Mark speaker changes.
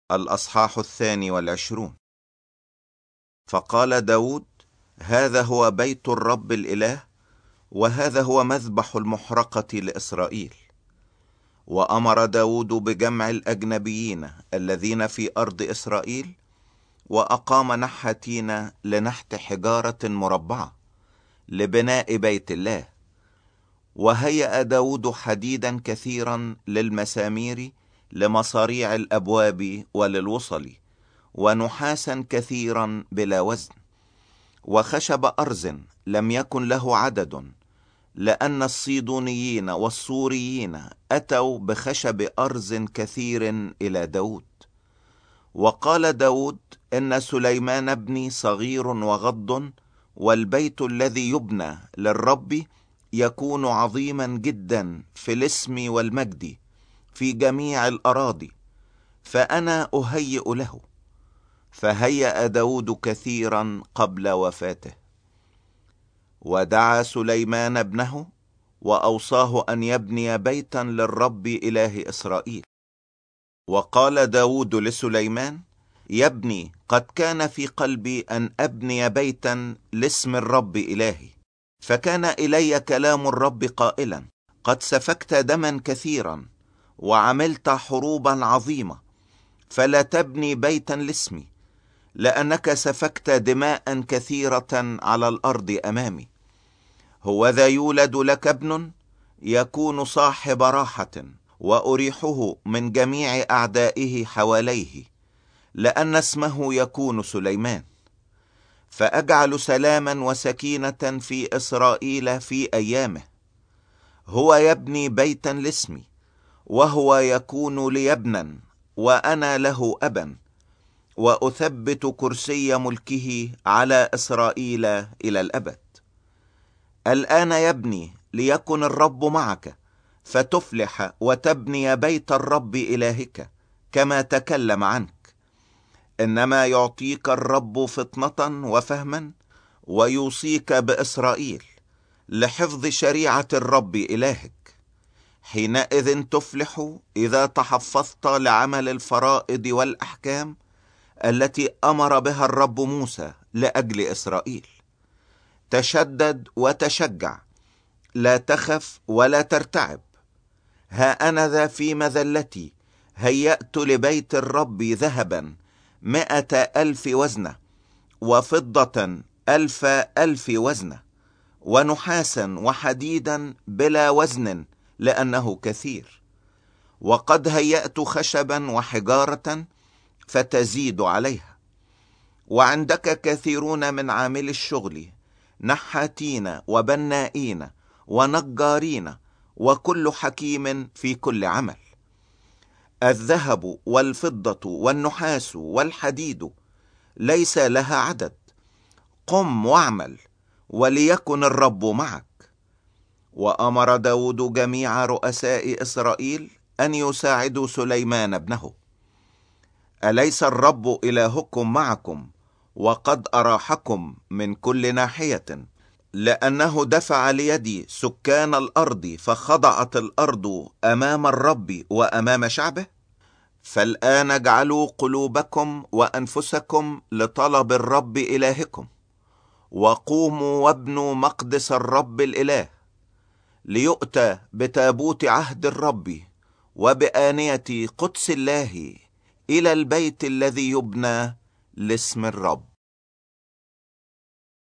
Speaker 1: الأصحاح 22. فقال داود: هذا هو بيت الرب الإله، وهذا هو مذبح المحرقة لإسرائيل. وأمر داود بجمع الأجنبيين الذين في أرض إسرائيل، وأقام نحاتين لنحت حجارة مربعة لبناء بيت الله. وهيأ داود حديدا كثيرا للمسامير لمصاريع الأبواب وللوصل، ونحاسا كثيرا بلا وزن، وخشب أرز لم يكن له عدد، لأن الصيدونيين والصوريين أتوا بخشب أرز كثير إلى داود. وقال داود: إن سليمان ابني صغير وغض، والبيت الذي يبنى للرب يكون عظيما جدا في الاسم والمجد في جميع الأراضي، فأنا أهيئ له. فهيأ داود كثيرا قبل وفاته. ودعا سليمان ابنه وأوصاه أن يبني بيتا للرب إله إسرائيل. وقال داود لسليمان: يا ابني، قد كان في قلبي أن أبني بيتا لاسم الرب إلهي، فكان إلي كلام الرب قائلا: قد سفكت دما كثيرا وعملت حروبا عظيمة، فلا تبني بيتا لاسمي، لأنك سفكت دماء كثيرة على الأرض أمامي. هوذا يولد لك ابن يكون صاحب راحة، وأريحه من جميع أعدائه حواليه، لأن اسمه يكون سليمان. فأجعل سلاما وسكينة في إسرائيل في أيامه. هو يبني بيتا لاسمي، وهو يكون لي ابنا، وأنا له أبا، وأثبت كرسي ملكه على إسرائيل إلى الأبد. الآن يا ابني، ليكن الرب معك، فتفلح وتبني بيت الرب إلهك كما تكلم عنك. إنما يعطيك الرب فطنة وفهما، ويوصيك بإسرائيل لحفظ شريعة الرب إلهك. حينئذ تفلح إذا تحفظت لعمل الفرائض والأحكام التي أمر بها الرب موسى لأجل إسرائيل. تشدد وتشجع، لا تخف ولا ترتعب. ها أنا ذا في مذلتي هيأت لبيت الرب ذهبا 100,000 وزنة، وفضة 1,000 وزنة، ونحاسا وحديدا بلا وزن لأنه كثير. وقد هيأت خشبا وحجارة فتزيد عليها. وعندك كثيرون من عامل الشغل، نحاتين وبنائين ونجارين، وكل حكيم في كل عمل. الذهب والفضة والنحاس والحديد ليس لها عدد. قم واعمل، وليكن الرب معك. وأمر داود جميع رؤساء إسرائيل أن يساعدوا سليمان ابنه. أليس الرب إلهكم معكم، وقد أراحكم من كل ناحية؟ لأنه دفع ليدي سكان الأرض، فخضعت الأرض أمام الرب وأمام شعبه. فالآن اجعلوا قلوبكم وأنفسكم لطلب الرب إلهكم، وقوموا وابنوا مقدس الرب الإله، ليؤتى بتابوت عهد الرب وبآنية قدس الله إلى البيت الذي يبنى لاسم الرب.